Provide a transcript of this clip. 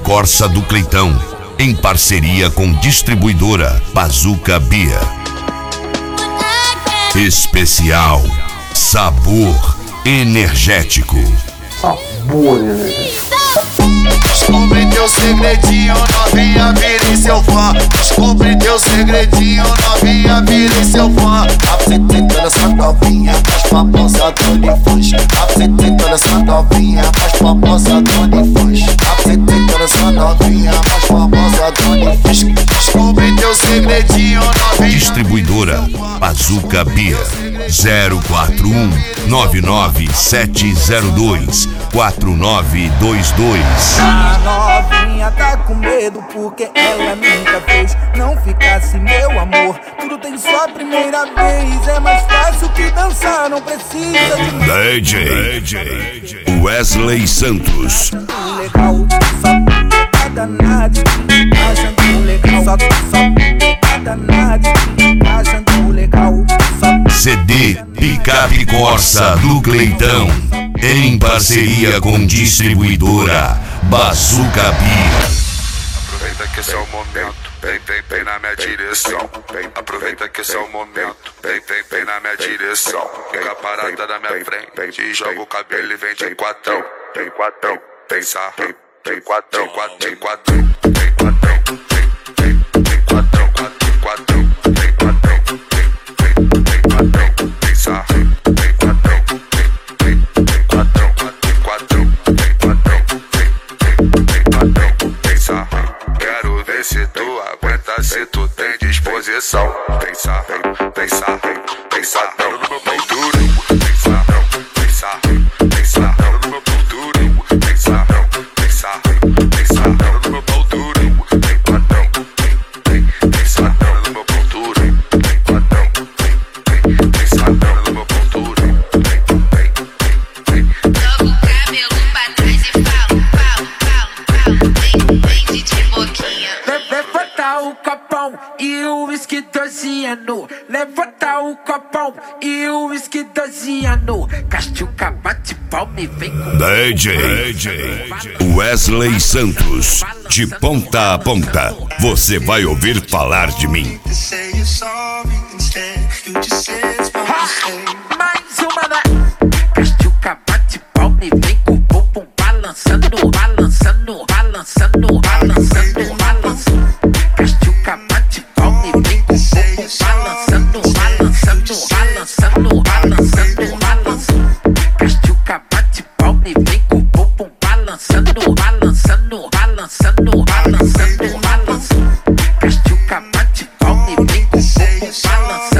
Corsa do Cleitão, em parceria com distribuidora Bazooka Beer. Especial Sabor Energético. Sabor energético. Descobri teu segredinho, novinha, virei seu fã. Descobri teu segredinho, novinha, virei seu fã. Apresentando essa novinha, mais famosa do OnlyFans. Apresentando essa novinha, mais famosa do OnlyFans. Apresentando essa novinha, mais famosa do OnlyFans. Descobri teu segredinho, novinha. Distribuidora Bazooka Beer. 041 99702 4922. A novinha tá com medo porque ela nunca fez. Não ficasse meu amor, tudo tem sua primeira vez. É mais fácil que dançar, não precisa de DJ Wesley Santos. legal, só pegada nada. Achando legal, só pegada nada. Achando legal, só CD Picape Corsa do Cleitão, em parceria com distribuidora Bazooka Beer. Aproveita que esse é o momento, vem na minha direção. Aproveita que esse é o momento, vem na minha direção. Fica parada na minha frente e joga o cabelo e vem de quatrão. Tem quatrão, tem sarro, tem quatrão, tem quatrão, tem quatrão, tem quatrão, tem quatrão, tem quatrão, tem quatrão, tem sarro, tem quatrão, tem quatrão, tem quatrão, tem quatrão, tem quatrão, tem sarro. Quero ver se tu aguenta, se tu tem disposição. Tem sarro, tem sarro, tem sarro no meu pau duro. Tem sarro, tem sarro, tem sarro no meu pau duro. Tem sarro, tem sarro, tem sarro no meu pau duro. Tem quatrão, tem sarro no meu pau duro. Tem quatrão, tem sarro no meu pau duro. Joga o cabelo pra trás e fala, vem de boquinha. levanta o copão e o uísque dosiano. Levanta o copão e o uísque dosiano. Castiuca bate palma e vem com DJ Wesley Santos, de ponta a ponta, você vai ouvir falar de mim. mais uma da Castiuca bate palma e vem com o bumbum balançando, balançando, balançando, balançando, balançando. Castiuca bate palma e vem com o bumbum balançando, balançando, balançando, balançando, balançando. Castiuca bate palma e vem com o bumbum balançando, balançando, balançando, balançando, balançando. Castiuca bate palma e vem com o bumbum balançando.